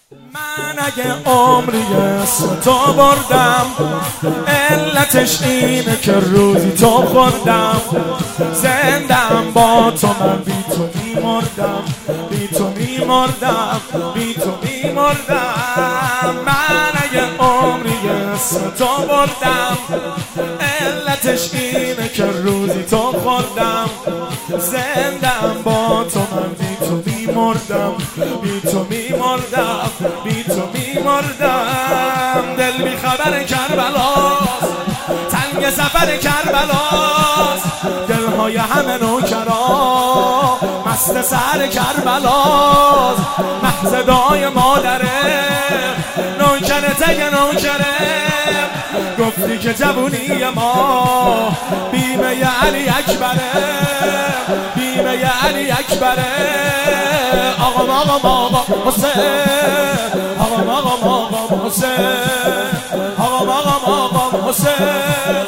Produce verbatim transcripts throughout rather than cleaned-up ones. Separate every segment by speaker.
Speaker 1: من اگه عمری اسم تو بردم، علتش اینه که روزی تو خوردم. زندم با تو، من بی تو میمردم، بی تو میمردم، بی تو میمردم. من اگه عمری اسم تو بردم، علتش اینه که روزی تو خوردم. زندم با تو، من بی تو میمردم، بی تو میمردم، بی تو میمردم. دل بی خبر کربلاست، تنگ سفر کربلاست. دلهای همه نوکرا مست سر کربلاست. محض دعای مادره نوکره تگ نوکره. گفتی که جوونی ما بیمه علی اکبره، بیمه علی اکبره. آقا آقا آقا حسین، آقا آقا آقا حسین، آقا آقا آقا حسین.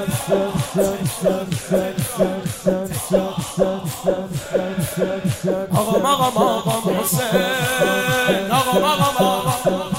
Speaker 1: آقا آقا آقا حسین، آقا آقا آقا.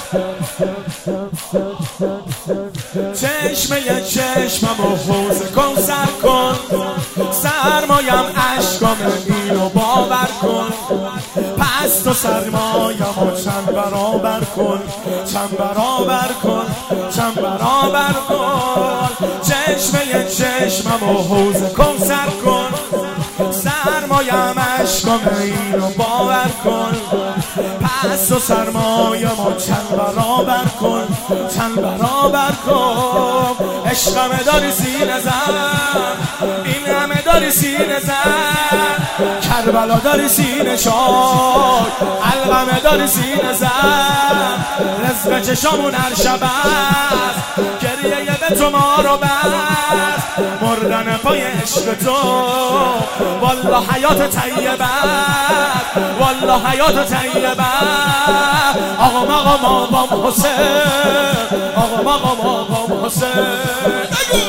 Speaker 1: چشمه چشمم و حوض کن سر کن، سرمایم عشقام اینو باور کن. پس تو سرمایم و چند برابر کن، چند برابر کن، چند برابر کن. چشمه چشمم و حوض کن سر کن، سرمایم عشقام اینو باور کن. پس تو سرمایم و چند برابر کن، چند برابر کن. عشقم داری سینه زن، این همه داری سینه زن. کربلا داری سینه شای، علقمه داری سینه زن. رزق چشامون هر شب است، گریه به تو ما رو بست. مردن پای عشق تو والله حیات طیبه، والله حیات طیبه. آقا آقا آقا حسین، آقا آقا آقا حسین.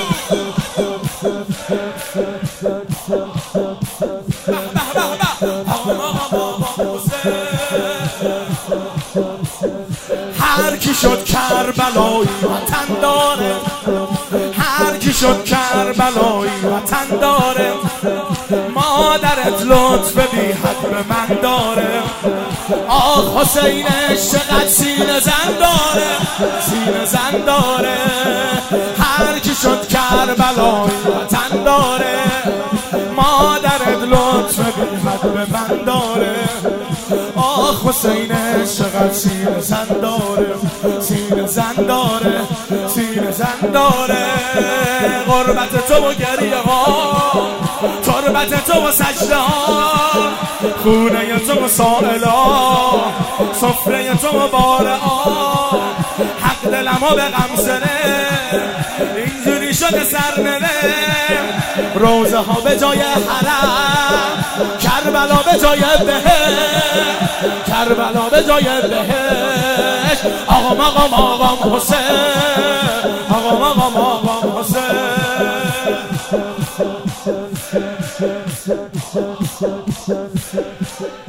Speaker 1: هر کی شد کربلایی وطن داره، هر کی شد کربلایی وطن داره. مادرت لطف بی حد به من داره. آه حسینش چقدر سینه زن داره، سینه زن داره. هر کی شد کربلایی وطن داره. مادرت لطف بی حد به من داره. آه حسینش چقدر سینه زن داره، سینه زن داره، سینه زن داره. غربت تو و گریه ها، تربت تو و سجده ها، خونه تو و سائلا، سفره تو و باره ها. حق دلمو به غم زنه، اینجوری شده سرننه. روزه ها به جای حرم، کربلا به جای بهشت، کربلا به جای بهشت. آقا آقا آقا حسین، آقا آقا آقا حسین.